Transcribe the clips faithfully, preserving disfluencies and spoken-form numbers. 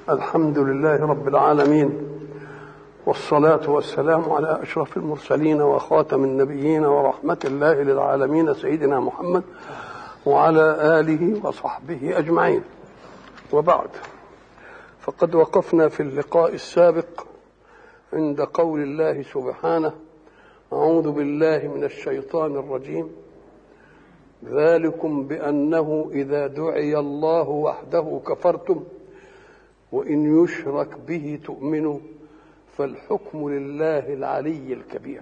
الحمد لله رب العالمين، والصلاة والسلام على أشرف المرسلين وخاتم النبيين ورحمة الله للعالمين سيدنا محمد وعلى آله وصحبه أجمعين. وبعد، فقد وقفنا في اللقاء السابق عند قول الله سبحانه: أعوذ بالله من الشيطان الرجيم، ذلكم بأنه إذا دعي الله وحده كفرتم وإن يشرك به تؤمنوا فالحكم لله العلي الكبير.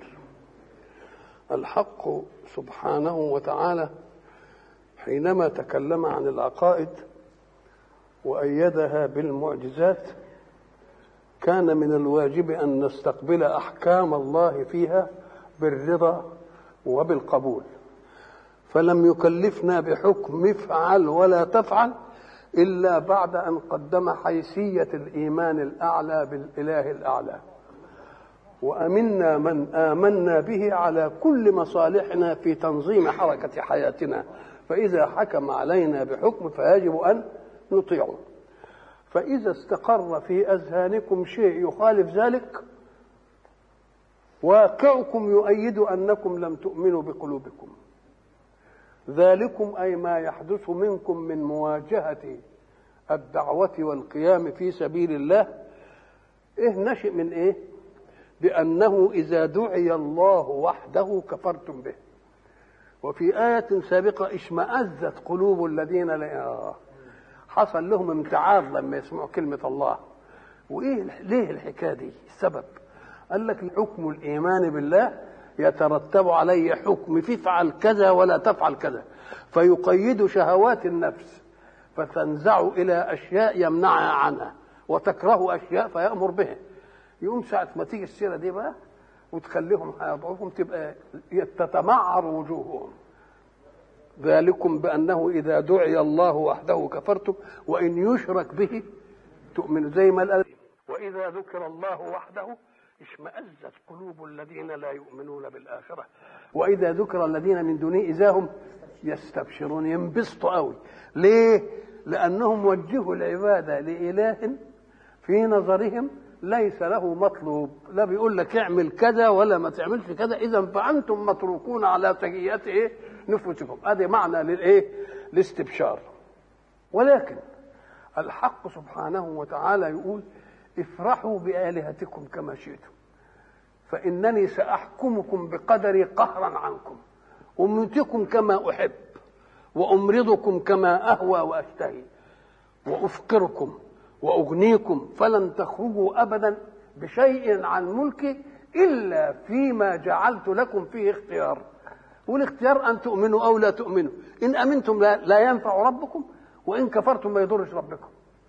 الحق سبحانه وتعالى حينما تكلم عن العقائد وأيدها بالمعجزات كان من الواجب أن نستقبل أحكام الله فيها بالرضا وبالقبول، فلم يكلفنا بحكم افعل ولا تفعل إلا بعد أن قدم حيثية الإيمان الأعلى بالإله الأعلى، وأمنا من آمنا به على كل مصالحنا في تنظيم حركة حياتنا، فإذا حكم علينا بحكم فيجب أن نطيعه. فإذا استقر في أذهانكم شيء يخالف ذلك، واقعكم يؤيد أنكم لم تؤمنوا بقلوبكم. ذلكم أي ما يحدث منكم من مواجهة الدعوة والقيام في سبيل الله، إيه نشئ من إيه؟ بأنه إذا دعي الله وحده كفرتم به. وفي آية سابقة اشمأزت قلوب الذين لا حصل لهم امتعاض لما يسمعوا كلمة الله. وإيه ليه الحكاية دي؟ السبب قال لك حكم الإيمان بالله يترتب عليه حكم فافعل كذا ولا تفعل كذا، فيقيد شهوات النفس فتنزع إلى أشياء يمنعها عنها، وتكره أشياء فيأمر بها. يقوم ساعة ما تيجي السيرة دي بقى وتخليهم هيضعفهم تبقى تتمعر وجوههم. ذلكم بأنه إذا دعي الله وحده كفرتم وإن يشرك به تؤمنوا، زي ما قال: وإذا ذكر الله وحده اشمأزت قلوب الذين لا يؤمنون بالآخرة وإذا ذكر الذين من دونه إذا هم يستبشرون. ينبسطوا قوي. ليه؟ لأنهم وجهوا العبادة لإله في نظرهم ليس له مطلوب، لا بيقول لك اعمل كذا ولا ما تعملش كذا، إذا فأنتم متروكون على تهيئة إيه؟ نفوسكم. هذا معنى للإيه؟ الاستبشار. ولكن الحق سبحانه وتعالى يقول: افرحوا بآلهتكم كما شئتم فإنني سأحكمكم بقدري قهرا عنكم، أمتكم كما أحب وأمرضكم كما أهوى وأشتهي وأفقركم وأغنيكم، فلن تخرجوا أبدا بشيء عن ملكي إلا فيما جعلت لكم فيه اختيار. والاختيار أن تؤمنوا أو لا تؤمنوا. إن أمنتم لا, لا ينفع ربكم، وإن كفرتم ما يضرش ربكم.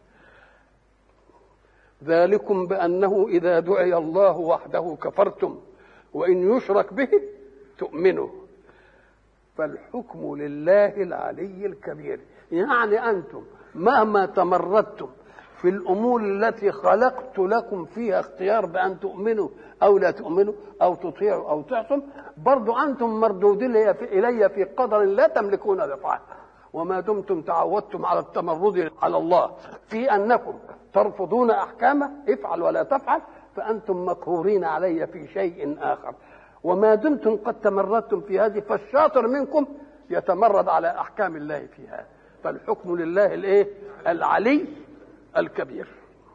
ذلكم بأنه إذا دعي الله وحده كفرتم وإن يشرك به تؤمنوا فالحكم لله العلي الكبير. يعني أنتم مهما تمردتم في الأمور التي خلقت لكم فيها اختيار بأن تؤمنوا أو لا تؤمنوا أو تطيعوا أو تعصوا، برضو أنتم مردودين إلي في قدر لا تملكون دفعه. وما دمتم تعودتم على التمرد على الله في أنكم ترفضون أحكامه افعل ولا تفعل، فأنتم مقهورين علي في شيء آخر. وما دمتم قد تمردتم في هذه فالشاطر منكم يتمرد على أحكام الله فيها. فالحكم لله الايه؟ العلي الكبير.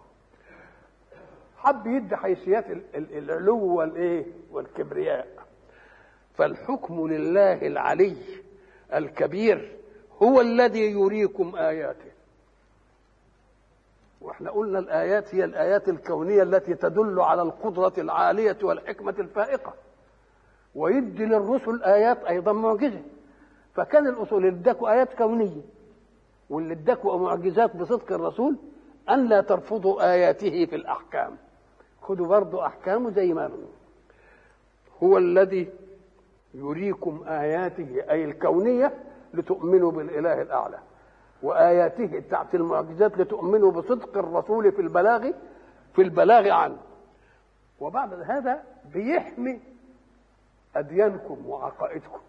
حب يدي حيثيات العلو والايه؟ والكبرياء. فالحكم لله العلي الكبير هو الذي يريكم آياته. واحنا قلنا الآيات هي الآيات الكونية التي تدل على القدرة العالية والحكمة الفائقة، ويدي للرسل آيات أيضا معجزة. فكان الأصول اللي اداكوا آيات كونية واللي اداكوا معجزات بصدق الرسول أن لا ترفضوا آياته في الأحكام، خذوا برضو أحكامه زي ما هو الذي يريكم آياته أي الكونية لتؤمنوا بالإله الأعلى، وآياته تحت المعجزات لتؤمنوا بصدق الرسول في البلاغ في البلاغ عنه. وبعد هذا بيحمي أديانكم وعقائدكم،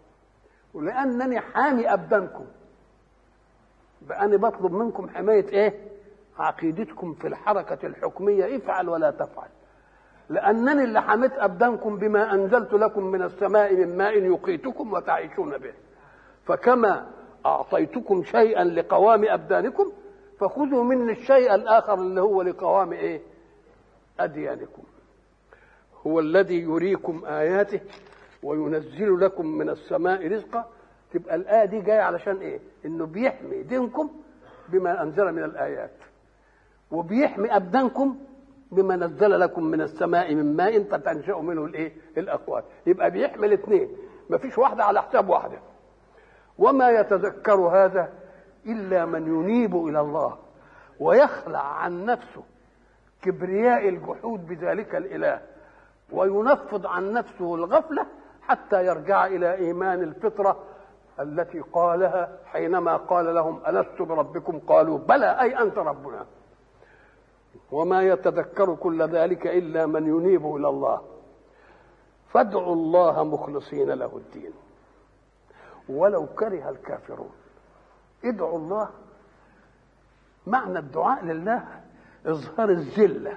ولأنني حامي أبدانكم بأني بطلب منكم حماية إيه؟ عقيدتكم في الحركة الحكمية افعل ولا تفعل، لأنني اللي حميت أبدانكم بما أنزلت لكم من السماء من ماء يقيتكم وتعيشون به، فكما أعطيتكم شيئا لقوام أبدانكم فخذوا مني الشيء الآخر اللي هو لقوام إيه؟ أديانكم. هو الذي يريكم آياته وينزل لكم من السماء رزقا. تبقى الآية دي جاية علشان إيه؟ إنه بيحمي دينكم بما أنزل من الآيات، وبيحمي أبدانكم بما نزل لكم من السماء من ماء فتنشأ منه الإيه؟ الأقوات. يبقى بيحمي الاثنين، مفيش واحدة على حساب واحدة. وما يتذكر هذا إلا من ينيب إلى الله ويخلع عن نفسه كبرياء الجحود بذلك الإله، وينفض عن نفسه الغفلة حتى يرجع إلى إيمان الفطرة التي قالها حينما قال لهم ألست بربكم قالوا بلى أي أنت ربنا. وما يتذكر كل ذلك إلا من ينيب إلى الله. فادعوا الله مخلصين له الدين ولو كره الكافرون. ادعوا الله، معنى الدعاء لله إظهار الذلة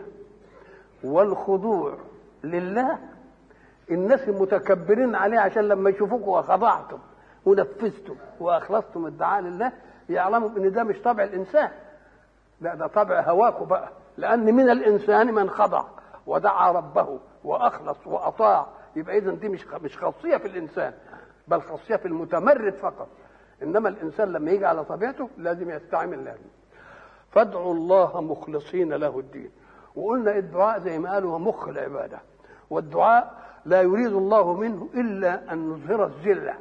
والخضوع لله. الناس المتكبرين عليه عشان لما يشوفوكوا وخضعتم ونفذتم واخلصتم الدعاء لله يعلموا ان ده مش طبع الانسان، لا ده طبع هواكوا بقى، لان من الانسان من خضع ودعا ربه واخلص واطاع. يبقى اذا دي مش مش خاصيه في الانسان، بل خاصيه في المتمرد فقط. انما الانسان لما يجي على طبيعته لازم يستعمل لازم. فادعوا الله مخلصين له الدين. وقلنا الدعاء زي ما قالوا هو مخ العباده، والدعاء لا يريد الله منه الا ان نظهر الذله،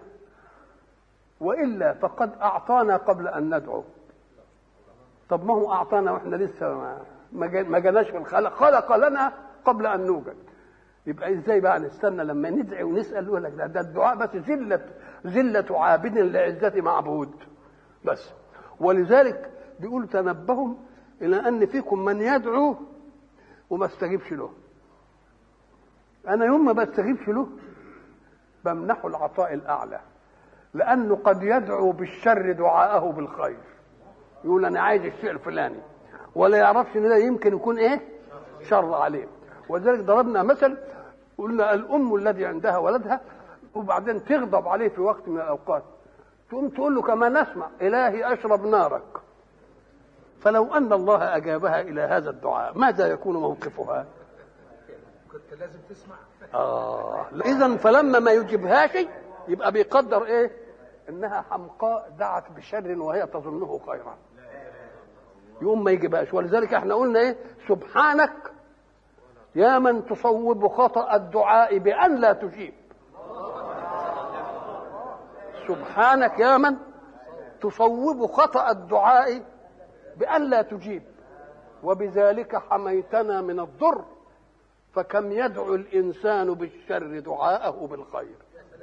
والا فقد اعطانا قبل ان ندعو. طب ما هو اعطانا واحنا لسه ما جاناش في الخلق، خلق لنا قبل ان نوجد. يبقى ازاي بقى نستنى لما ندعي ونسال؟ يقول لك ده, ده الدعاء بس ذله ذله عابد لعزه معبود بس. ولذلك بيقول تنبهوا الى ان فيكم من يدعو وما استجيبش له. انا يوم ما بستجيبش له بمنحه العطاء الاعلى، لانه قد يدعو بالشر دعاءه بالخير. يقول انا عايز الشيء الفلاني ولا يعرفش ان ده يمكن يكون ايه؟ شر عليه. ولذلك ضربنا مثل قلنا الام الذي عندها ولدها وبعدين تغضب عليه في وقت من الاوقات، تقوم تقول له كما نسمع الهي اشرب نارك. فلو ان الله اجابها الى هذا الدعاء ماذا يكون موقفها؟ كنت لازم تسمع. اه اذا فلما ما يجيبهاش يبقى بيقدر ايه؟ انها حمقاء دعت بشر وهي تظنه خيرا، يوم ما يجيبهاش. ولذلك احنا قلنا ايه؟ سبحانك يا من تصوب خطأ الدعاء بأن لا تجيب. سبحانك يا من تصوب خطأ الدعاء بأن لا تجيب، وبذلك حميتنا من الضر. فكم يدعو الإنسان بالشر دعاءه بالخير.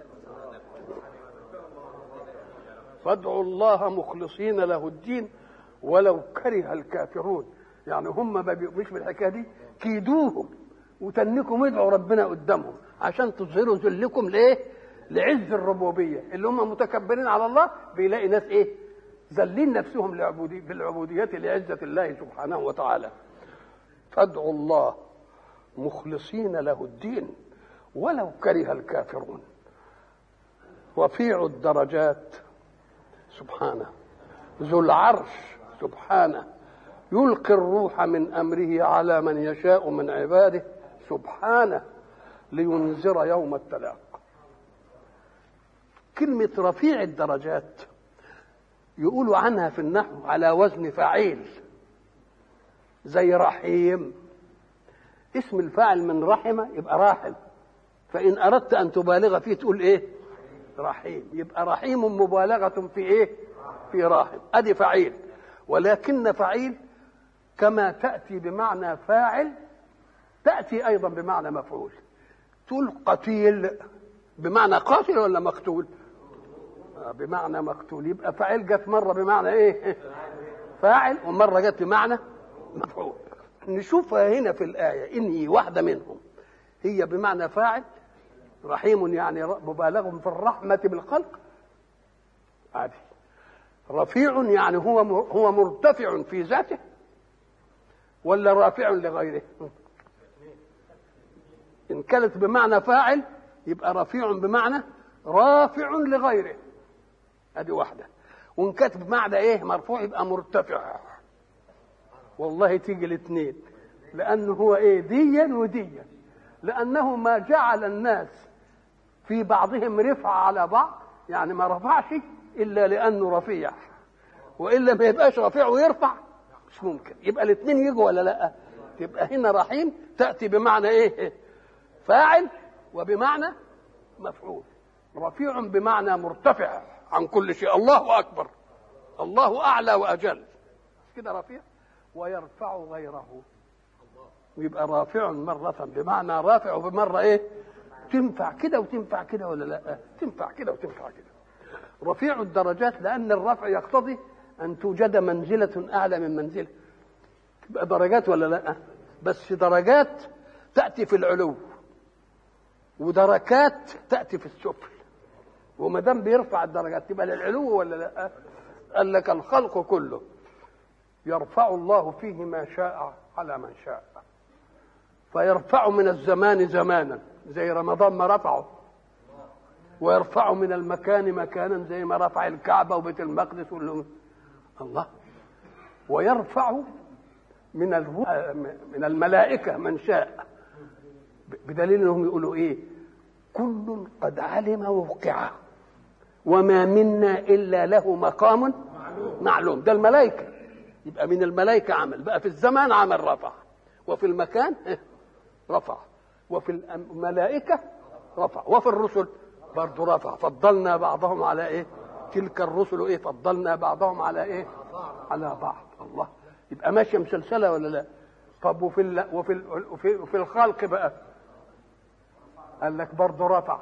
فادعوا الله مخلصين له الدين ولو كره الكافرون. يعني هم ما بيؤمنوش بالحكايه دي، كيدوهم وتنكم ادعوا ربنا قدامهم عشان تظهروا ذلكم ليه؟ لعز الربوبيه. اللي هم متكبرين على الله بيلاقي ناس ايه؟ ذلين نفسهم لعبودي بالعبوديه لعزه الله سبحانه وتعالى. فادعوا الله مخلصين له الدين ولو كره الكافرون. رفيع الدرجات سبحانه، ذو العرش سبحانه، يلقي الروح من امره على من يشاء من عباده سبحانه لينذر يوم التلاق. كلمة رفيع الدرجات يقولوا عنها في النحو على وزن فعيل، زي رحيم. اسم الفاعل من رحمة يبقى راحم، فإن أردت أن تبالغ فيه تقول إيه؟ رحيم. يبقى رحيم مبالغة في إيه؟ في راحم. أدي فعيل. ولكن فعيل كما تأتي بمعنى فاعل تأتي أيضا بمعنى مفعول. تقول قتيل بمعنى قاتل ولا مقتول؟ بمعنى مقتول. يبقى فاعل جت مرة بمعنى إيه؟ فاعل، ومرة جت بمعنى مفعول. نشوفها هنا في الآية إني واحدة منهم هي بمعنى فاعل، رحيم يعني مبالغ في الرحمة بالخلق عادي. رفيع يعني هو هو مرتفع في ذاته ولا رافع لغيره؟ إن كانت بمعنى فاعل يبقى رفيع بمعنى رافع لغيره، ادي واحده. وان كانت بمعنى ايه مرفوع يبقى مرتفع. والله تيجي الاثنين، لانه هو ايه ديا وديا، لانه ما جعل الناس في بعضهم رفع على بعض، يعني ما رفعش الا لانه رفيع، والا ما يبقاش رفيع ويرفع مش ممكن. يبقى الاثنين يجوا ولا لا؟ تبقى هنا رحيم تاتي بمعنى ايه فاعل وبمعنى مفعول. رفيع بمعنى مرتفع عن كل شيء، الله اكبر، الله اعلى واجل كده رفيع. ويرفع غيره، ويبقى رافع مره بمعنى رافع وبمره ايه تنفع كده وتنفع كده ولا لا؟ تنفع كده وتنفع كده. رفيع الدرجات لان الرفع يقتضي ان توجد منزله اعلى من منزله، تبقى درجات ولا لا؟ بس درجات تاتي في العلو ودركات تاتي في السفل، وما دام بيرفع الدرجات تبقى للعلو ولا لا؟ قال لك الخلق كله يرفع الله فيه ما شاء على من شاء، فيرفع من الزمان زمانا زي رمضان ما رفعه، ويرفع من المكان مكانا زي ما رفع الكعبه وبيت المقدس والله. ويرفع من من الملائكه من شاء، بدليل انهم يقولوا ايه كل قد علم ووقعه وما منا الا له مقام معلوم. ده الملائكه، يبقى من الملائكه عمل بقى، في الزمان عمل رفع، وفي المكان رفع، وفي الملائكه رفع، وفي الرسل برضه رفع. فضلنا بعضهم على ايه؟ تلك الرسل ايه فضلنا بعضهم على ايه؟ على بعض. الله، يبقى ماشيه مسلسله ولا لا؟ طب وفي ال... وفي ال... وفي, وفي الخلق بقى قال لك برضه رفع.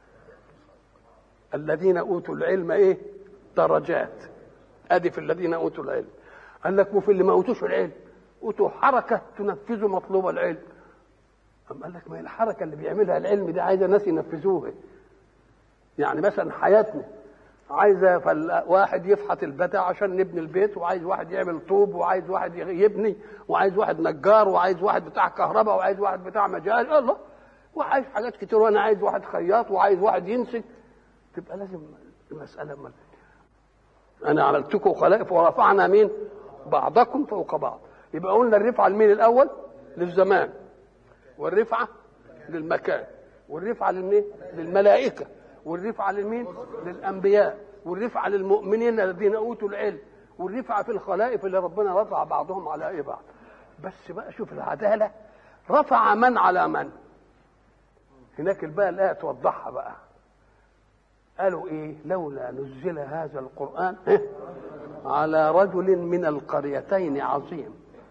الذين اوتوا العلم ايه درجات، ادي في الذين اوتوا العلم. قال لك وفي اللي ما اوتوش العلم اوتوا حركه تنفذوا مطلوب العلم. أم قال لك ما هي الحركه اللي بيعملها العلم دي عايزه ناس ينفذوها. يعني مثلا حياتنا عايزه واحد يفحط البتاع عشان نبني البيت، وعايز واحد يعمل طوب، وعايز واحد يبني، وعايز واحد نجار، وعايز واحد بتاع كهرباء، وعايز واحد بتاع مجال، الله، وعايز حاجات كتير، وانا عايز واحد خياط، وعايز واحد ينسج. تبقى لازم المساله مال. انا عملتكم خلائف ورفعنا مين بعضكم فوق بعض. يبقى قلنا الرفعه لمين الاول؟ للزمان، والرفعه للمكان، والرفعه للمين؟ للملائكه، والرفعه للمين؟ للانبياء، والرفعه للمؤمنين الذين اوتوا العلم، والرفعه في الخلائف اللي ربنا رفع بعضهم على ايه بعض. بس بقى شوف العداله، رفع من على من. هناك بقى الايه توضحها بقى. قالوا ايه؟ لولا نزل هذا القران على رجل من القريتين عظيم.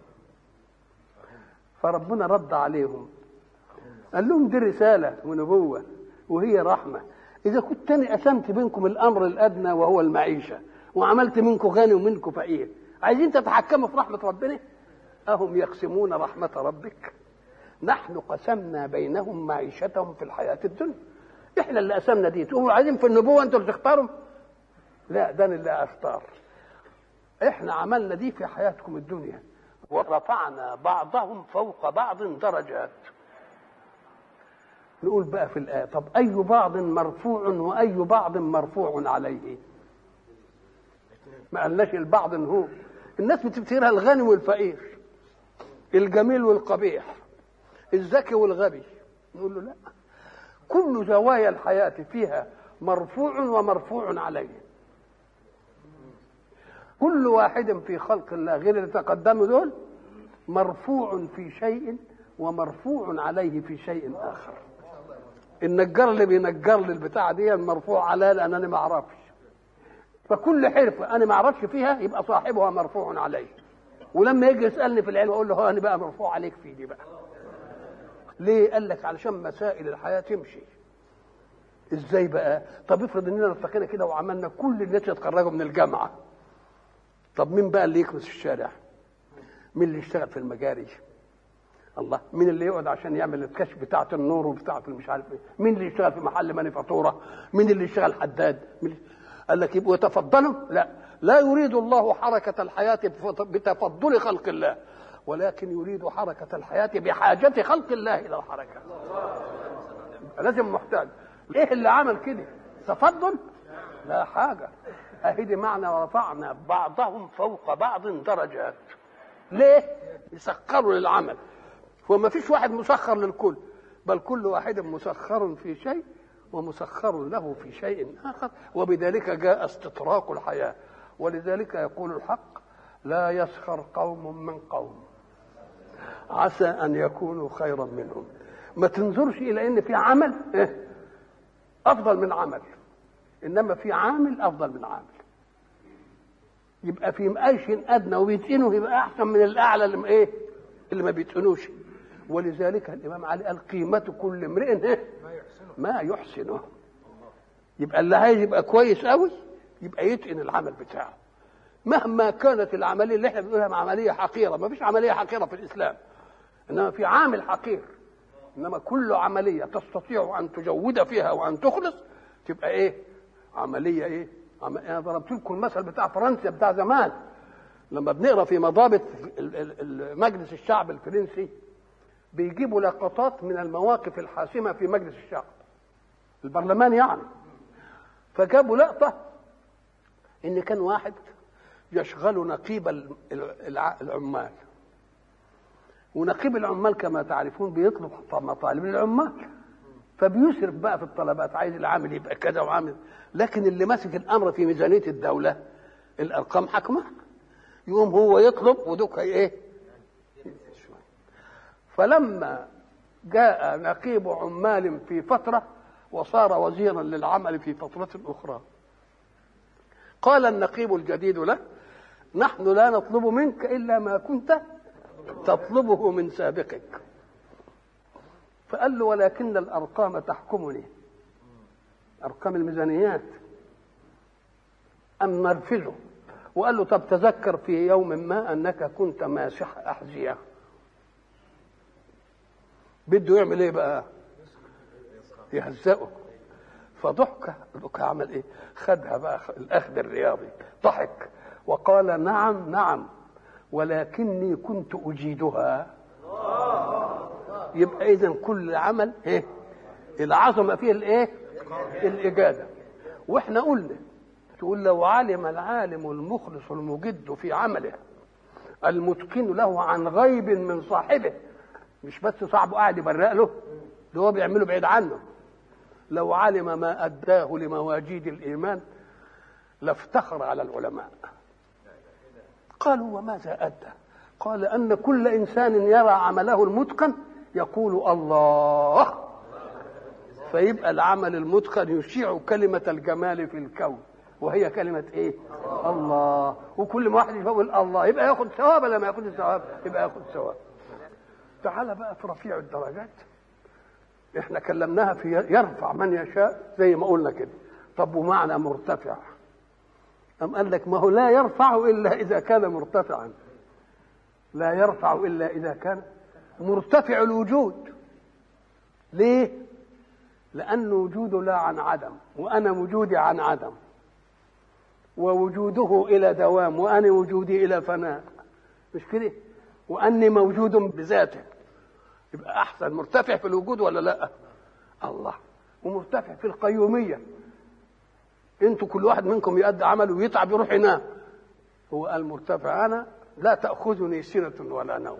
فربنا رد عليهم قال لهم دي رساله ونبوه وهي رحمه. اذا كنت انا قسمت بينكم الامر الادنى وهو المعيشه، وعملت منكم غني ومنكم فقير، عايزين تتحكموا في رحمه ربنا؟ اهم يقسمون رحمه ربك؟ نحن قسمنا بينهم معيشتهم في الحياه الدنيا. احنا اللي قسمنا دي، تقولوا عايزين في النبوه انتوا اللي تختاروا؟ لا، ده انا اللي اختار. احنا عملنا دي في حياتكم الدنيا، ورفعنا بعضهم فوق بعض درجات. نقول بقى في الآية طب أي بعض مرفوع وأي بعض مرفوع عليه؟ ما قالناش البعض هو. الناس بتفتكرها الغني والفقير، الجميل والقبيح، الذكي والغبي. نقول له لا، كل زوايا الحياة فيها مرفوع ومرفوع عليه. كل واحد في خلق الله غير اللي تقدموا دول مرفوع في شيء ومرفوع عليه في شيء آخر. النجار اللي بينجر لي البتاعه دي مرفوع عليها لان انا ما اعرفش، فكل حرفه انا ما اعرفش فيها يبقى صاحبها مرفوع عليه. ولما يجي يسالني في العلم اقول له ها انا بقى مرفوع عليك في دي بقى. ليه؟ قال لك علشان مسائل الحياه تمشي. ازاي بقى؟ طب افرض اننا ارتقينا كده وعملنا كل الناس يتخرجوا من الجامعه، طب مين بقى اللي يكنس الشارع؟ مين اللي يشتغل في المجاري؟ الله، مين اللي يقعد عشان يعمل الكشف بتاعه النور وبتاعه مش عارف ايه؟ مين اللي يشتغل في محل مانيفاتوره؟ مين اللي يشتغل حداد؟ مين؟ قال لك يبقوا يتفضلوا؟ لا، لا يريد الله حركه الحياه بتفضل خلق الله، ولكن يريد حركة الحياة بحاجة خلق الله إلى الحركة. لازم محتاج. إيه اللي عمل كده؟ تفضل؟ لا حاجة. أهدي معنى ورفعنا بعضهم فوق بعض درجات. ليه؟ يسخروا للعمل. وما فيش واحد مسخر للكل، بل كل واحد مسخر في شيء ومسخر له في شيء آخر، وبذلك جاء استطراق الحياة. ولذلك يقول الحق: لا يسخر قوم من قوم عسى أن يكونوا خيرا منهم. ما تنظرش إلى أن في عمل أفضل من عمل، إنما في عامل أفضل من عامل. يبقى في مقايش أدنى وبيتقنه يبقى أحسن من الأعلى اللي إيه اللي ما بيتقنوش. ولذلك الإمام علي قال: قيمة كل امرئ ما يحسنه. يبقى اللي عايز يبقى كويس قوي يبقى يتقن العمل بتاعه، مهما كانت العمليه اللي احنا بنقولها عمليه حقيره. ما فيش عمليه حقيره في الاسلام، انما في عامل حقير. انما كل عمليه تستطيع ان تجود فيها وان تخلص تبقى ايه؟ عمليه ايه؟ عم... انا ضربت لكم المثل بتاع فرنسا بتاع زمان، لما بنقرا في مضابط مجلس الشعب الفرنسي بيجيبوا لقطات من المواقف الحاسمه في مجلس الشعب البرلمان يعني. فجابوا لقطه ان كان واحد يشغل نقيب العمال، ونقيب العمال كما تعرفون بيطلب مطالب العمال، فبيسرف بقى في الطلبات، عايز العامل يبقى كذا وعامل. لكن اللي ماسك الامر في ميزانيه الدوله الارقام حكمه، يقوم هو يطلب ودوك ايه. فلما جاء نقيب عمال في فتره وصار وزيرا للعمل في فتره اخرى، قال النقيب الجديد له: نحن لا نطلب منك إلا ما كنت تطلبه من سابقك. فقال له: ولكن الأرقام تحكمني، أرقام الميزانيات. أم نرفزه. وقال له: طب تذكر في يوم ما أنك كنت ماسح أحذية. بده يعمل إيه بقى؟ يهزئه. فضحك. ضحك عمل ايه؟ خدها بقى الاخذ الرياضي، ضحك وقال: نعم نعم ولكني كنت اجيدها. يبقى اذا كل عمل ايه؟ العظمه فيه الايه؟ الاجاده. واحنا قلنا تقول: لو علم العالم المخلص المجد في عمله المتقن له عن غيب من صاحبه، مش بس صاحبه قاعد يبرق له، ده هو بيعمله بعيد عنه، لو علم ما أداه لمواجيد الإيمان لافتخر على العلماء. قالوا: وماذا أدى؟ قال: أن كل إنسان يرى عمله المتقن يقول الله، فيبقى العمل المتقن يشيع كلمة الجمال في الكون، وهي كلمة إيه؟ الله. وكل ما واحد يقول الله يبقى ياخد ثواب، ولا ما ياخد ثواب؟ يبقى ياخد ثواب. تعال بقى في رفيع الدرجات. احنا كلمناها في يرفع من يشاء زي ما قلنا كده. طب ومعنى مرتفع؟ أم قال لك: ما هو لا يرفع إلا إذا كان مرتفعا، لا يرفع إلا إذا كان مرتفع الوجود. ليه؟ لأن وجوده لا عن عدم، وأنا وجودي عن عدم، ووجوده إلى دوام، وأنا وجودي إلى فناء، مش كده؟ وأني موجود بذاته. يبقى احسن مرتفع في الوجود ولا لا؟ الله. ومرتفع في القيوميه. انتوا كل واحد منكم يؤدي عمله ويتعب يروح ينام، هو قال مرتفع: انا لا تاخذني سنه ولا نوم.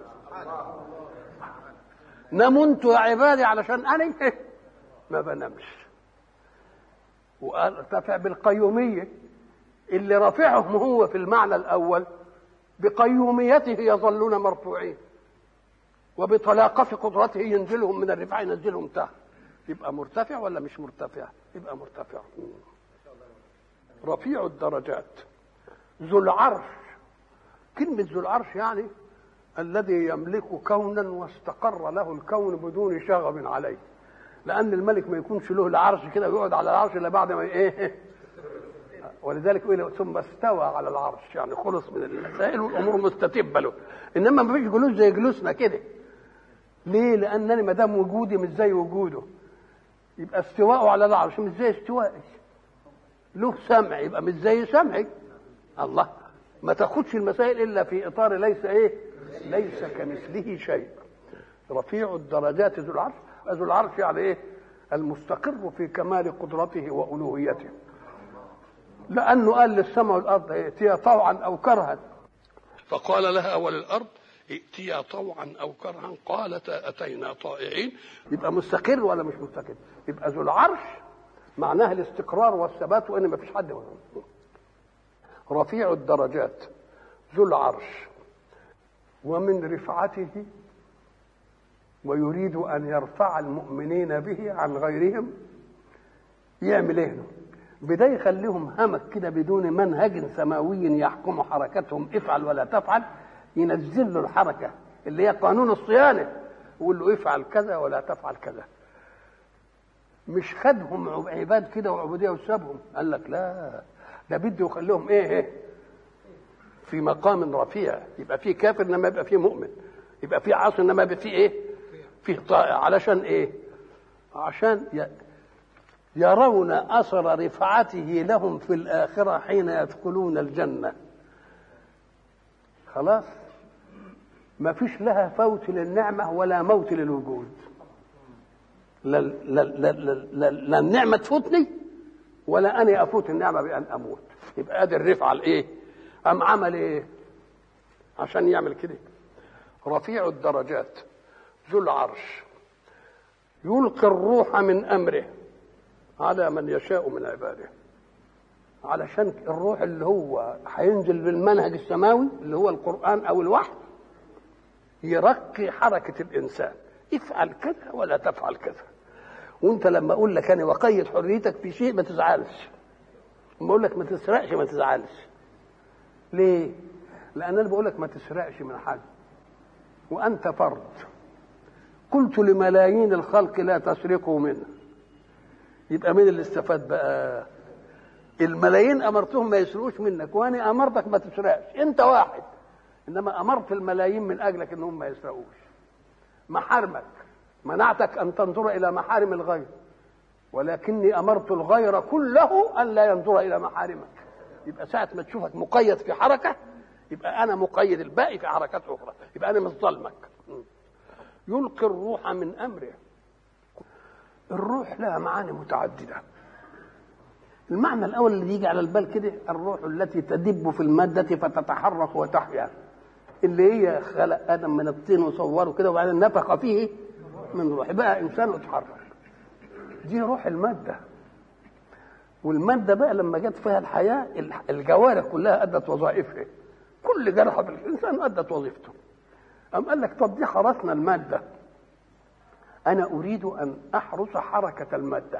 نمت يا عبادي علشان انا ما بنامش. وقال ارتفع بالقيوميه، اللي رافعهم هو في المعنى الاول بقيوميته يظلون مرفوعين، وبطلاقة قدرته ينزلهم من الرفع ينزلهم تحت. يبقى مرتفع ولا مش مرتفع؟ يبقى مرتفع. رفيع الدرجات. ذو العرش. كلمة ذو العرش يعني الذي يملك كونا واستقر له الكون بدون شغب عليه. لأن الملك ما يكونش له العرش كده ويقعد على العرش إلا بعد ما ايه. ولذلك يقول: ثم استوى على العرش، يعني خلص من المسائل والأمور مستتبة له. إنما ما فيش جلوس زي جلوسنا كده. ليه؟ لأنني ما دام وجودي مش زي وجوده، يبقى استواءه على العرش مش زي استوائي. له سمع يبقى مش زي سمعي. الله. ما تاخدش المسائل إلا في إطار ليس إيه ليس كمثله شيء. رفيع الدرجات ذو العرش. ذو العرش يعني ايه؟ المستقر في كمال قدرته وألوهيته، لأنه قال للسماء والأرض ائتيا طوعا أو كرها، فقال لها وللأرض ائتيا طوعا أو كرها قالتا أتينا طائعين. يبقى مستقر ولا مش مستقر؟ يبقى ذو العرش معناها الاستقرار والثبات، وإن ما فيش حد منهم. رفيع الدرجات ذو العرش. ومن رفعته ويريد أن يرفع المؤمنين به عن غيرهم. يعمل ايه؟ بدا يخليهم همك كده بدون منهج سماوي يحكم حركتهم، افعل ولا تفعل. ينزل له الحركه اللي هي قانون الصيانه، ويقول له افعل كذا ولا تفعل كذا. مش خدهم عباد كده وعبوديه وسابهم، قال لك لا، ده بده يخليهم ايه ايه في مقام رفيع. يبقى فيه كافر انما يبقى فيه مؤمن، يبقى فيه عاصي انما يبقى فيه ايه؟ فيه طائع. علشان ايه؟ عشان ي... يرون أثر رفعته لهم في الآخرة حين يدخلون الجنة. خلاص ما فيش لها فوت للنعمة ولا موت للوجود. لا, لا, لا, لا, لا النعمة تفوتني ولا أنا أفوت النعمة بأن أموت. يبقى قادر الرفعة الإيه؟ أم عمل إيه عشان يعمل كده؟ رفيع الدرجات ذو العرش يلقي الروح من أمره على من يشاء من عباده. علشان الروح اللي هو هينزل بالمنهج السماوي اللي هو القرآن أو الوحي يرقي حركة الإنسان، افعل كذا ولا تفعل كذا. وانت لما اقول لك انا وقيد حريتك في شيء ما تزعلش، لما اقول لك ما تسرقش ما تزعلش. ليه؟ لأن انا بقول لك ما تسرقش من حد وانت فرد. قلت لملايين الخلق لا تسرقوا منه، يبقى مين اللي استفاد بقى؟ الملايين امرتهم ما يسرقوش منك، وانا امرتك ما تسرقش، انت واحد، انما امرت الملايين من اجلك انهم ما يسرقوش. محارمك منعتك ان تنظر الى محارم الغير، ولكني امرت الغير كله ان لا ينظر الى محارمك. يبقى ساعه ما تشوفك مقيد في حركه يبقى انا مقيد الباقي في حركات اخرى، يبقى انا مش ظلمك. يلقي الروح من امره. الروح لها معاني متعدده. المعنى الاول اللي يجي على البال كده الروح التي تدب في الماده فتتحرك وتحيا، اللي هي خلق ادم من الطين وصوره كده وبعدين نفخ فيه من روح بقى انسان اتحرك. دي روح الماده. والماده بقى لما جت فيها الحياه الجوارح كلها ادت وظائفها، كل جرحه بالانسان ادت وظيفته. أم قال لك طب دي حرسنا الماده، انا اريد ان احرس حركه الماده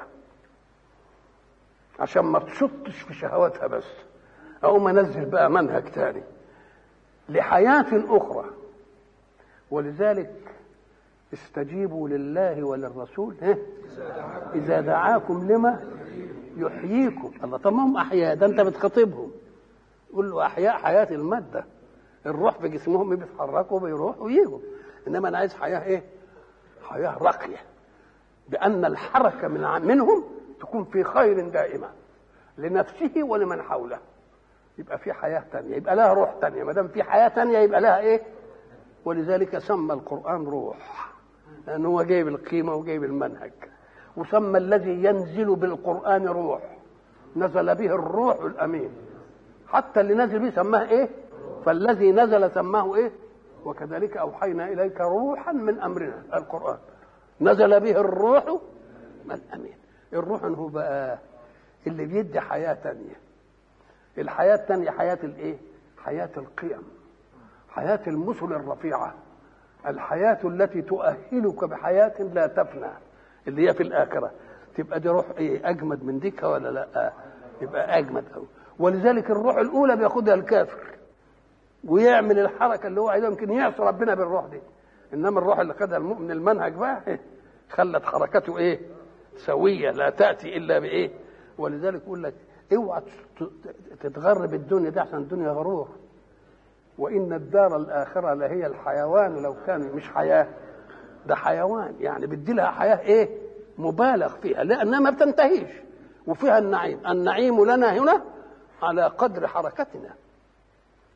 عشان ما تشطش في شهواتها، بس اقوم انزل بقى منهج تاني لحياه اخرى. ولذلك استجيبوا لله وللرسول اذا دعاكم لما يحييكم. الله طب ما هم احياء، ده انت بتخاطبهم. قول له احياء حياه الماده، الروح في جسمهم بيتحركوا بيروحوا ويجوا، انما انا عايز حياه ايه؟ حياه راقيه، بان الحركه من منهم تكون في خير دائما لنفسه ولمن حوله. يبقى في حياه ثانيه، يبقى لها روح ثانيه. ما دام في حياه ثانيه يبقى لها ايه؟ ولذلك سمى القران روح، لانه هو جايب القيمه وجايب المنهج. وسمى الذي ينزل بالقران روح، نزل به الروح الامين. حتى اللي نزل به سماه ايه؟ فالذي نزل سماه ايه؟ وكذلك اوحينا اليك روحا من امرنا. القران نزل به الروح الامين. الروح هو بقى اللي بيدي حياه ثانيه. الحياه الثانيه حياه الايه؟ حياه القيم، حياه المثل الرفيعه، الحياه التي تؤهلك بحياه لا تفنى اللي هي في الاخره. تبقى دي روح ايه؟ اجمد من ديك ولا لا؟ يبقى اجمد قوي. ولذلك الروح الاولى بياخدها الكافر ويعمل الحركه اللي هو عايزها، يمكن يعصي ربنا بالروح دي. انما الروح اللي خدها المؤمن المنهج بقى إيه؟ خلت حركته ايه؟ سويه، لا تاتي الا بايه؟ ولذلك يقول لك اوعى تتغرب الدنيا دي، عشان الدنيا غرور. وان الدار الاخره لهي الحيوان لو كان مش حياه، ده حيوان يعني بدي لها حياه ايه؟ مبالغ فيها، لانها ما بتنتهيش. وفيها النعيم، النعيم لنا هنا على قدر حركتنا.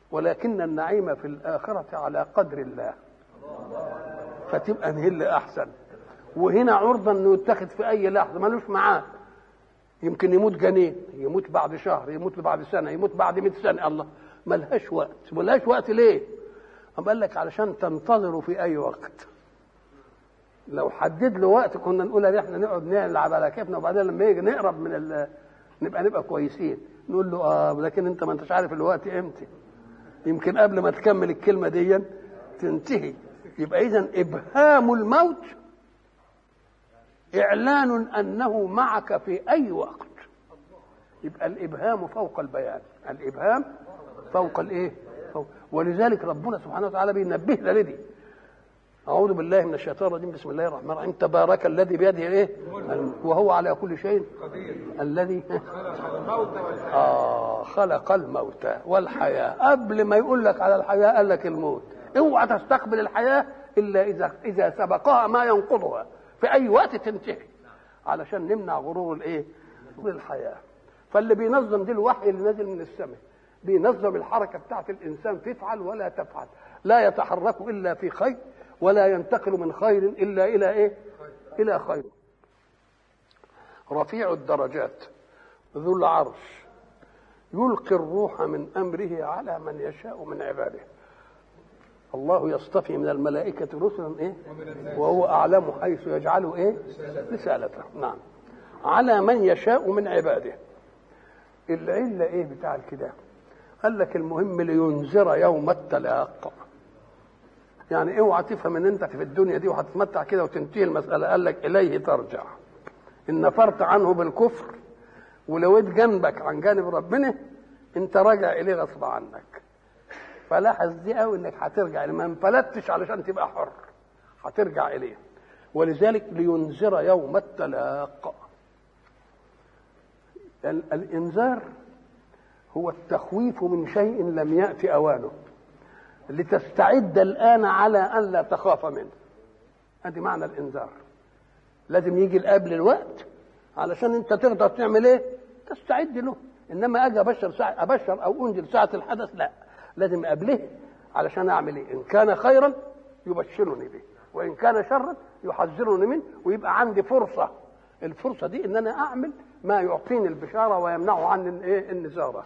ولكن النعيم في الآخرة على قدر الله، فتبقى نهل أحسن. وهنا عرضة انه يتخذ في اي لحظة، ملوش معاه، يمكن يموت جنين، يموت بعد شهر، يموت بعد سنة، يموت بعد مئة سنة، الله ملهاش وقت. ملهاش وقت ليه؟ أم قال لك علشان تنتظروا في اي وقت. لو حدد له وقت كنا نقول احنا نقعد نلعب على كيفنا، وبعدين لما يجي نقرب من ال... نبقى نبقى كويسين، نقول له اه لكن انت ما انتش عارف الوقت امتى، يمكن قبل ما تكمل الكلمة دي تنتهي. يبقى اذا ابهام الموت اعلان انه معك في اي وقت. يبقى الابهام فوق البيان، الابهام فوق الايه؟ فوق. ولذلك ربنا سبحانه وتعالى بينبهنا لدي. اعوذ بالله من الشيطان الرجيم، بسم الله الرحمن الرحيم. تبارك الذي بيده ايه؟ وهو على كل شيء قدير. الذي اه خلق الموت والحياه. قبل ما يقول لك على الحياه قال لك الموت. اوعى تستقبل الحياه الا اذا اذا سبقها ما ينقضها، في اي وقت تنتهي، علشان نمنع غرور الايه؟ الحياه. فاللي بينظم دي الوحي اللي نازل من السماء، بينظم الحركه بتاعت الانسان، تفعل ولا تفعل، لا يتحرك الا في خير، ولا ينتقل من خير الا الى ايه؟ الى خير. رفيع الدرجات ذو العرش يلقي الروح من امره على من يشاء من عباده. الله يصطفي من الملائكة رسلا ايه؟ وهو اعلم حيث يجعله ايه؟ رسالته. نعم. على من يشاء من عباده. العلة ايه بتاع الكده؟ قال لك المهم لينذر يوم التلاق. يعني اوعى تفهم ان انت في الدنيا دي وهتتمتع كده وتنتهي المسألة. قال لك اليه ترجع ان نفرت عنه بالكفر ولويت جنبك عن جانب ربنا انت راجع اليه غصب عنك. فلاحظ دي قوي انك هترجع، ما انفلتش علشان تبقى حر، هترجع اليه. ولذلك لينذر يوم التلاق. الانذار هو التخويف من شيء لم يأتي اوانه، لتستعد الان على ان لا تخاف منه. ادي معنى الانذار. لازم يجي قبل الوقت علشان انت تقدر تعمل ايه؟ تستعد له. انما اجي ابشر ساعه ابشر او انزل ساعه الحدث، لا، لازم قبله علشان اعمل ايه؟ ان كان خيرا يبشرني به، وان كان شرا يحذرني منه، ويبقى عندي فرصه. الفرصه دي ان انا اعمل ما يعطيني البشاره ويمنعه عن الايه؟ النزاره.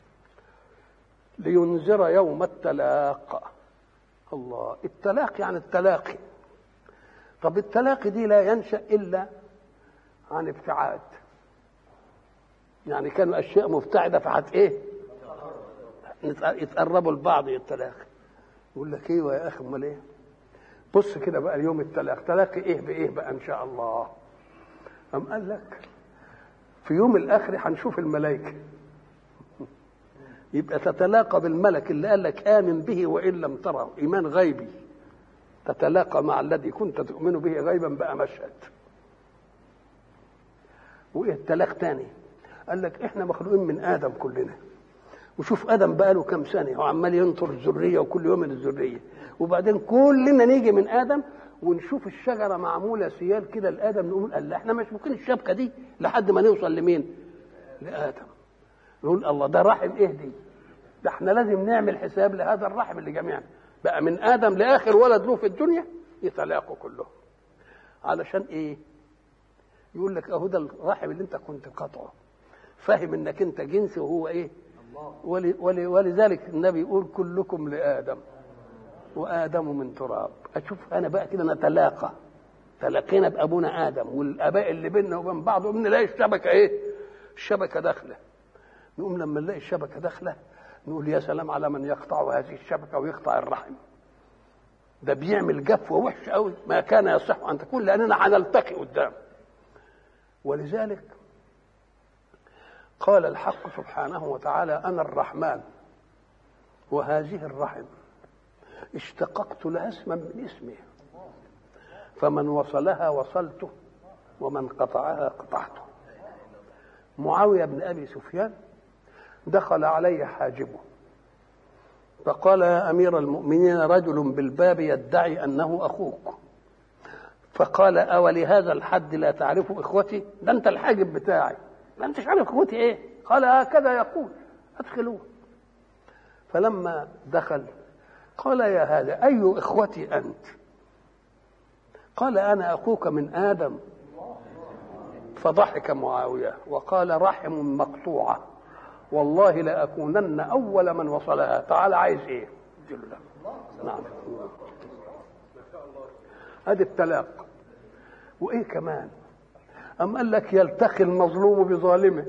لينذر يوم التلاق. الله، التلاق يعني التلاقي. طب التلاقي دي لا ينشأ الا عن ابتعاد. يعني كانوا اشياء مبتعده فحت ايه؟ يتقربوا لبعض التلاقي. يقول لك ايه يا اخي امال ايه؟ بص كده بقى اليوم التلاقي، تلاقي ايه بايه بقى ان شاء الله؟ قام قال لك في يوم الاخر هنشوف الملائكه. يبقى تتلاقى بالملك اللي قال لك امن به وان لم تره، ايمان غيبي. تتلاقى مع الذي كنت تؤمن به غيبا بقى مشهد. وايه التلاق تاني؟ قال لك احنا مخلوقين من ادم كلنا، وشوف ادم بقى له كام سنه وعمال ينطر الذريه وكل يوم الذريه، وبعدين كلنا نيجي من ادم ونشوف الشجره معموله سيال كده لادم، نقول الله احنا مش ممكن الشبكه دي لحد ما نوصل لمين؟ لادم. نقول الله ده رحم ايه دي؟ ده احنا لازم نعمل حساب لهذا الرحم اللي جميعا بقى من ادم لاخر ولد له في الدنيا يتلاقوا كلهم. علشان ايه؟ يقول لك اهو ده الرحم اللي انت كنت قاطعه، فاهم انك انت جنس وهو ايه؟ ولي ولي ولذلك النبي يقول كلكم لآدم وآدم من تراب. أشوف أنا بقى كده نتلاقى، تلاقينا بأبونا آدم والآباء اللي بيننا وبين بعض، وبنلاقي الشبكة إيه؟ الشبكة داخلة. نقوم لما نلاقي الشبكة داخلة نقول يا سلام على من يقطع هذه الشبكة ويقطع الرحم. ده بيعمل جفوة وحش قوي ما كان يصح أن تكون، لأننا هنلتقي قدام. ولذلك قال الحق سبحانه وتعالى أنا الرحمن وهذه الرحم اشتققت لها اسما من اسمه، فمن وصلها وصلته ومن قطعها قطعته. معاوية بن أبي سفيان دخل علي حاجبه فقال يا أمير المؤمنين رجل بالباب يدعي أنه أخوك. فقال أولهذا الحد لا تعرف إخوتي؟ ده أنت الحاجب بتاعي، ما أنتش عارف إخوتي إيه؟ قال هكذا يقول، أدخلوه. فلما دخل قال يا هذا أي إخوتي أنت؟ قال أنا أخوك من آدم. فضحك معاوية وقال رحم مقطوعة والله لأكونن أول من وصلها. تعال عايز إيه؟ نعم. هذا التلاق. وإيه كمان؟ أم قال لك يلتقي المظلوم بظالمه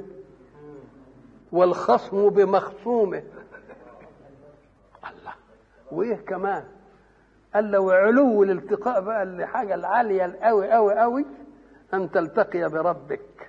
والخصم بمخصومه. الله. وإيه كمان؟ قال لو علو الالتقاء بقى اللي حاجة العالية القوي قوي قوي أن تلتقي بربك.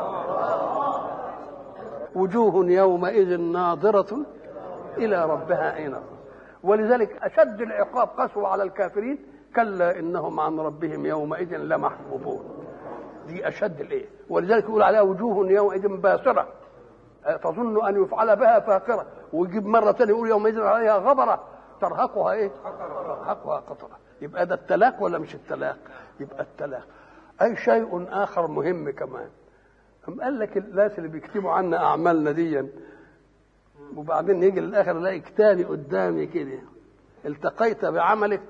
وجوه يومئذ ناظرة إلى ربها أي نظرة. ولذلك أشد العقاب قسوة على الكافرين كلا إنهم عن ربهم يومئذ لمحجوبون. دي أشد الإيه. ولذلك يقول عليها وجوه يومئذ باسرة تظن أن يفعل بها فاقرة. ويجيب مرة ثانية يقول يومئذ عليها غبرة ترهقها إيه؟ ترهقها قطرة. يبقى ده التلاق ولا مش التلاق؟ يبقى التلاق. أي شيء آخر مهم كمان. أم قال لك الناس اللي بيكتبوا عنا أعمالنا ديا وبعدين يجي للآخر الاقي كتابي قدامي كده التقيت بعملك.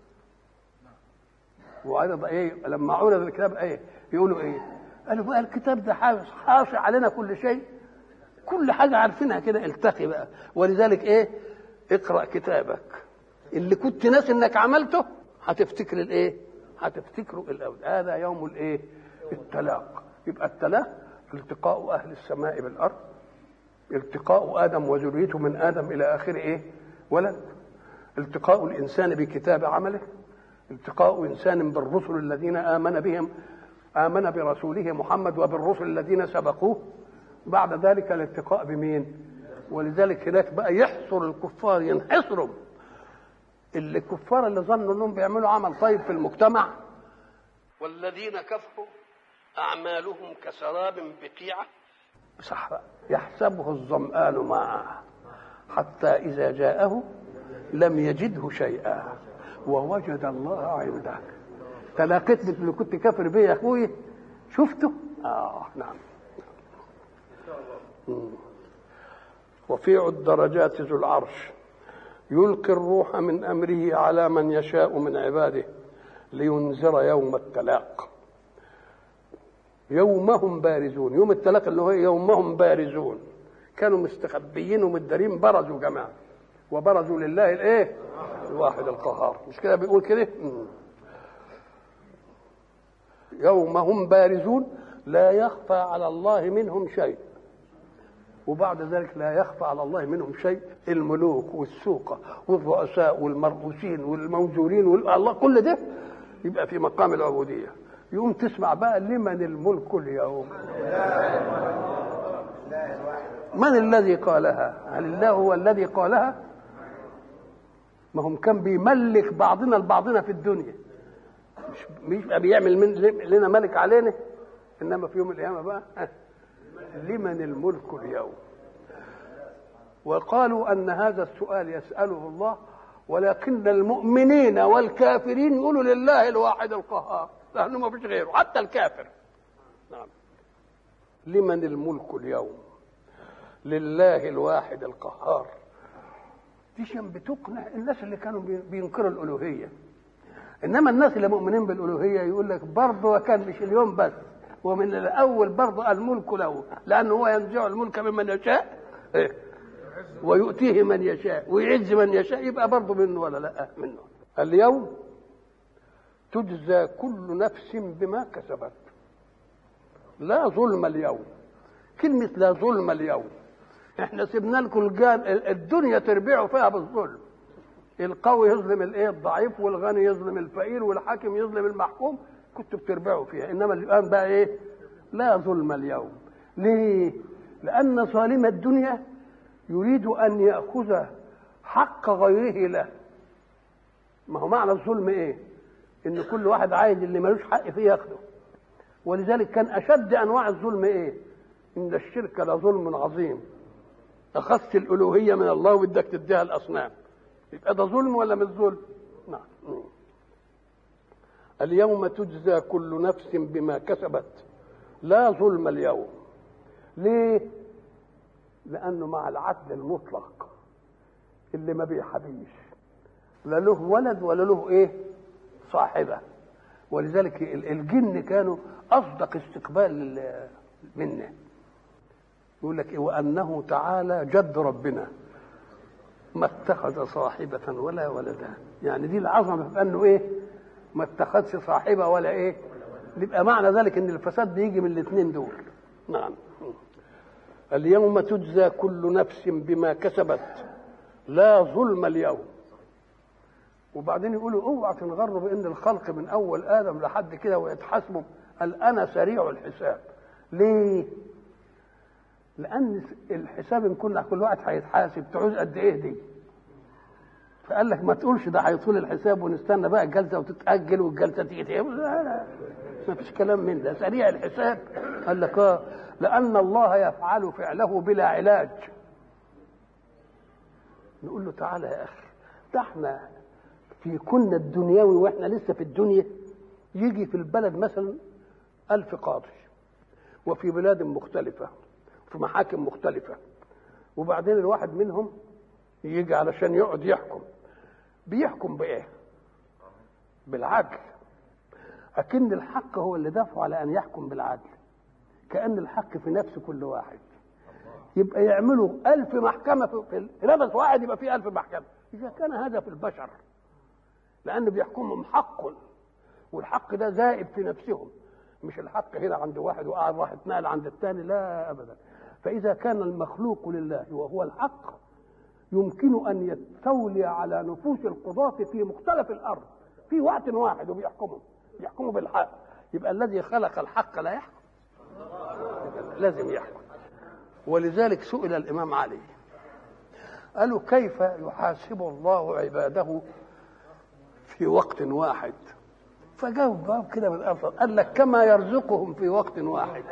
وأنا إيه لما عرض الكتاب إيه يقولوا إيه؟ قالوا بقى الكتاب ده حاصل علينا كل شيء، كل حاجة عارفينها كده. التقي بقى. ولذلك إيه؟ اقرأ كتابك اللي كنت ناسي إنك عملته هتفتكر الإيه؟ هتفتكروا الأول. هذا يوم الإيه؟ التلاق. يبقى التلاق التقاء أهل السماء بالأرض، التقاء آدم وذريته من آدم إلى آخر إيه؟ ولد. التقاء الإنسان بكتاب عمله، التقاء إنسان بالرسل الذين آمن بهم آمن برسوله محمد وبالرسل الذين سبقوه. بعد ذلك الالتقاء بمين؟ ولذلك هناك بقى يحصر الكفار ينحصروا اللي الكفار اللي ظنوا انهم بيعملوا عمل طيب في المجتمع. والذين كفروا اعمالهم كسراب بقيعه صحراء يحسبه الظمآن ماء حتى اذا جاءه لم يجده شيئا ووجد الله عنده. تلاقيت اللي كنت كافر بيه يا اخوي شفته؟ اه نعم. رفيع الدرجات ذو العرش يلقي الروح من أمره على من يشاء من عباده لينذر يوم التلاق. يومهم بارزون. يوم التلاق اللي هو يومهم بارزون. كانوا مستخبيين ومدارين برزوا جماعة وبرزوا لله الايه؟ الواحد القهار. مش كده بيقول كده؟ يومهم بارزون لا يخفى على الله منهم شيء. وبعد ذلك لا يخفى على الله منهم شيء. الملوك والسوقة والرؤساء والمرؤوسين والموزورين والله كل ده يبقى في مقام العبودية. يقوم تسمع بقى لمن الملك اليوم؟ من الذي قالها؟ هل الله هو الذي قالها؟ ما هم كان بيملك بعضنا البعضنا في الدنيا، مش مش بيعمل من لنا ملك علينا. انما في يوم القيامه بقى لمن الملك اليوم؟ وقالوا ان هذا السؤال يسأله الله ولكن المؤمنين والكافرين يقولوا لله الواحد القهار لانه ما فيش غيره حتى الكافر. نعم. لمن الملك اليوم؟ لله الواحد القهار. دي شيء بتقنع الناس اللي كانوا بينكروا الالوهيه. انما الناس اللي مؤمنين بالالوهيه يقول لك برضه وكان مش اليوم بس ومن الاول برضه الملك له لانه هو ينزع الملك ممن يشاء إيه؟ ويؤتيه من يشاء ويعز من يشاء. يبقى برضه منه ولا لا؟ منه. اليوم تجزى كل نفس بما كسبت لا ظلم اليوم. كلمه لا ظلم اليوم احنا سيبنا لكم الدنيا تربعوا فيها بالظلم. القوي يظلم الايه؟ الضعيف، والغني يظلم الفقير، والحاكم يظلم المحكوم. كنتوا بتربعوا فيها. انما الان بقى ايه؟ لا ظلم اليوم. ليه؟ لان ظالم الدنيا يريد ان ياخذ حق غيره له. ما هو معنى الظلم ايه؟ ان كل واحد عايز اللي ملوش حق فيه ياخده. ولذلك كان اشد انواع الظلم ايه؟ ان الشرك لظلم عظيم. اخذت الالوهيه من الله وبدك تديها الاصنام، يبقى ده ظلم ولا مش ظلم؟ نعم. اليوم تجزى كل نفس بما كسبت لا ظلم اليوم. ليه؟ لانه مع العدل المطلق اللي ما بيحبيش، لا له ولد ولا له ايه صاحبه. ولذلك الجن كانوا اصدق استقبال منه. يقول لك إيه؟ وانه تعالى جد ربنا ما اتخذ صاحبه ولا ولدا. يعني دي العظمه في انه ايه ما اتخذش صاحبه ولا ايه. يبقى معنى ذلك ان الفساد بيجي من الاثنين دول. نعم. اليوم تجزى كل نفس بما كسبت لا ظلم اليوم. وبعدين يقولوا اوعى تنغروا بان الخلق من اول ادم لحد كده ويتحاسبوا. قال انا سريع الحساب. ليه؟ لان الحساب ان كنا كل واحد هيتحاسب تعوز قد ايه دي. فقال لك ما تقولش ده هيطول الحساب ونستنى بقى الجلسه وتتاجل والجلسه تيجي. لا لا ما فيش كلام من ده. سريع الحساب. قال لك اه لان الله يفعل فعله بلا علاج. نقول له تعالى يا اخي ده احنا في كنا الدنيوي واحنا لسه في الدنيا يجي في البلد مثلا ألف قاضي وفي بلاد مختلفة في محاكم مختلفة، وبعدين الواحد منهم يجي علشان يقعد يحكم. بيحكم بإيه؟ بالعدل. أكن الحق هو اللي دفعه على أن يحكم بالعدل، كأن الحق في نفس كل واحد. يبقى يعملوا ألف محكمة في نفس واحد، يبقى في ألف محكمة. إذا كان هذا في البشر لأن بيحكمهم حق، والحق ده زائد في نفسهم، مش الحق هنا عند واحد وقاعد واحد نقل عند الثاني، لا أبدا. فإذا كان المخلوق لله وهو الحق يمكن أن يستولي على نفوس القضاة في مختلف الأرض في وقت واحد وبيحكمهم يحكموا بالحق. يبقى الذي خلق الحق لا يحكم، لازم يحكم. ولذلك سئل الإمام علي قالوا كيف يحاسب الله عباده في وقت واحد؟ فجاوب جواب كده من الألفاظ، قال لك كما يرزقهم في وقت واحد.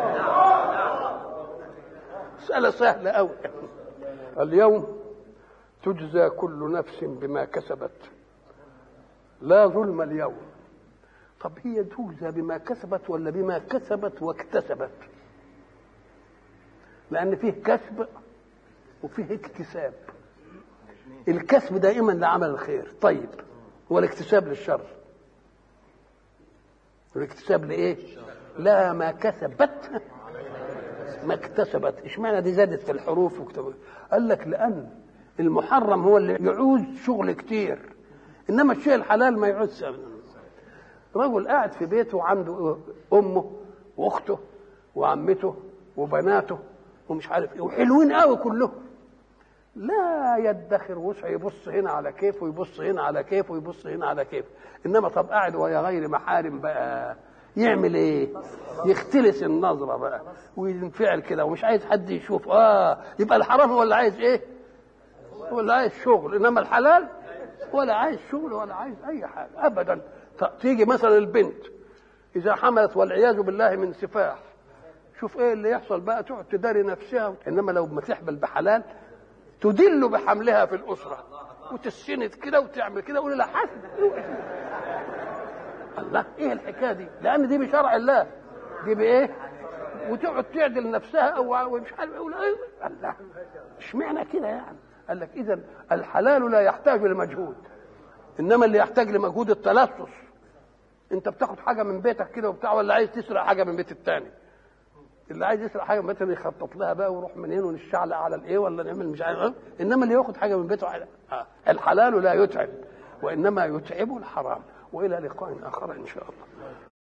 مسألة سهلة أوي. اليوم تجزى كل نفس بما كسبت لا ظلم اليوم. طب هي تجزى بما كسبت ولا بما كسبت واكتسبت؟ لأن فيه كسب وفيه اكتساب. الكسب دائما لعمل الخير، طيب، والاكتساب للشر. والاكتساب لايه؟ لا ما كسبت ما اكتسبت. اشمعنى دي زادت في الحروف وكتبت؟ قال لك لان المحرم هو اللي يعوز شغل كتير، انما الشيء الحلال ما يعوزش ابدا. رجل قاعد في بيته وعنده امه واخته وعمته وبناته ومش عارف ايه وحلوين قوي كلهم، لا يدخر وسع يبص هنا على كيف ويبص هنا على كيف ويبص هنا على كيف. انما طب قاعد ويا غير محارم بقى يعمل ايه؟ يختلس النظره بقى وينفعل كده ومش عايز حد يشوف. اه يبقى الحرام هو اللي عايز ايه؟ هو اللي عايز شغل، انما الحلال ولا عايز شغل ولا عايز اي حاجه ابدا. تيجي مثلا البنت اذا حملت والعياذ بالله من سفاح، شوف ايه اللي يحصل بقى، تقعد تداري نفسها. انما لو ما تحمل بحلال تدل بحملها في الاسره وتسند كده وتعمل كده ولا حسب الله ايه الحكايه دي؟ لان دي بشرع الله، دي بايه؟ وتقعد تعدل نفسها او مش عارف اقول ايه الله اشمعنى كده يعني؟ قال لك اذا الحلال لا يحتاج لمجهود، انما اللي يحتاج لمجهود التلصص. انت بتاخد حاجه من بيتك كده وبتاع، ولا عايز تسرق حاجه من بيت الثاني؟ اللي عايز يسرق حاجه من بيته يخطط لها بقى ويروح منين ونشعلق على الايه ولا نعمل مش عارف. انما اللي ياخد حاجه من بيته آه. الحلال لا يتعب وانما يتعب الحرام. والى لقاء اخر ان شاء الله.